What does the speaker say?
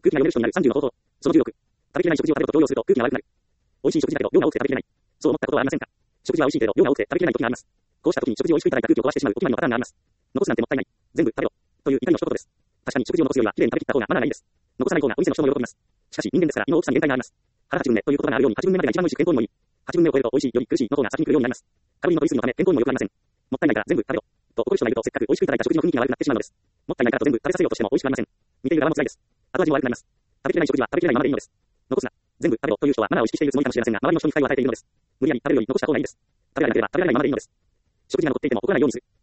空気が読める人になる30の方法。その16。食べきれない食事を食べると動揺すると空気が悪くなる。美味しい食事だけど量が多くて食べきれない。そう思ったことはありませんか？食事は美味しいけど量が多くて食べきれない時があります。こうした時に食事を美味しくいただいた空気を壊してしまうお決まりのパターンがあります。残すなんてもったいない。全部食べろ。という怒りの一言です。確かに食事を残すよりは綺麗に食べきった方がマナーがいいです。残さない方がお店の人も喜びます。しかし人間ですから胃の大きさに限界があります。腹8分目という言葉があるように8分目までが一番美味しく健康にもいい。8分目を超えると美味しいより苦しいの方が先に来るようになります。カロリーの取りすぎのため健康にも良くなりません。もったいないから全部食べろ。と怒る人がいるとせっかく美味しくいただいた食事の雰囲気が悪くなってしまうのです。もったいないからと全部食べさせようとしても美味しくなりません。見ている側も辛いです。後味も悪くなります。食べきれない食事は食べきれないままでいいのです。残すな。全部食べろという人はマナーを意識しているつもりかもしれませんが、周りの人に期待を与えているのです。無理やり食べるより残した方がいいです。食べられなければ食べられないままでいいのです。食事が残っていても怒らないようにする。